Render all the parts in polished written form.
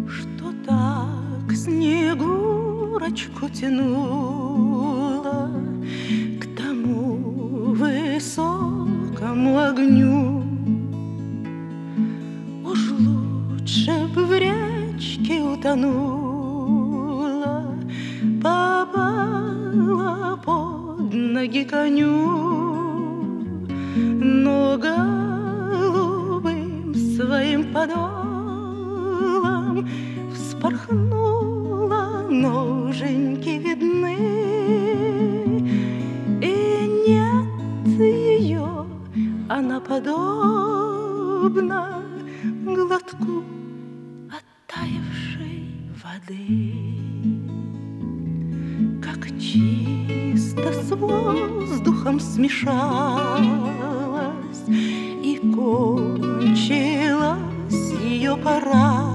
что так Снегурочку тянуло к тому высокому огню. Уж лучше б в речке утонула, попала под ноги коню, но голубым своим подолом вспорхнула, ноженьки видны, и нет ее, она подобна глотку оттаившей воды. Как чисто с воздухом смешалась, и кончилась ее пора.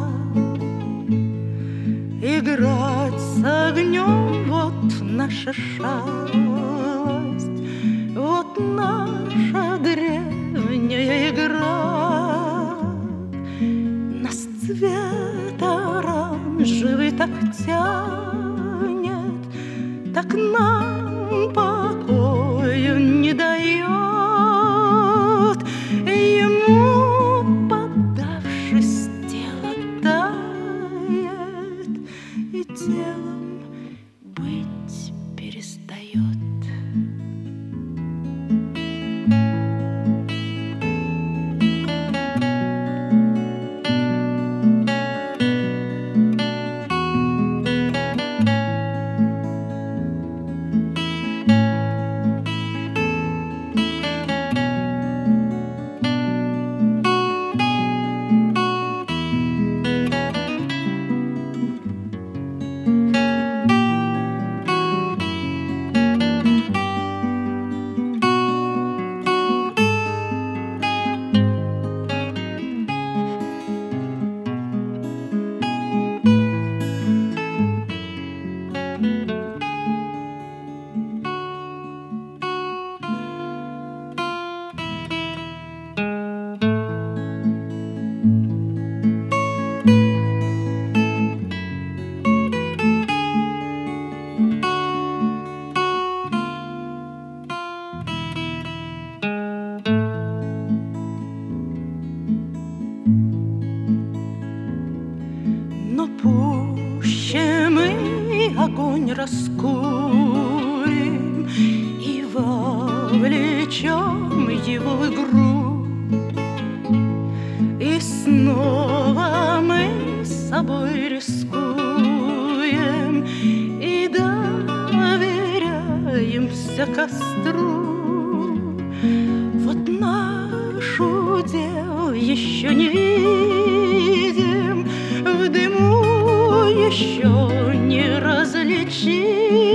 Играть с огнем — вот наша шалость, вот наша древняя игра. Нас цвет оранжевый так тянет, так нам покою не дает. Ему, поддавшись, тело тает, и телом быть перестает. Но пуще мы огонь раскурим и вовлечем его в игру, и снова мы с собой рискуем и доверяемся костру. Вот наш удел еще не видим, в дыму еще не различим.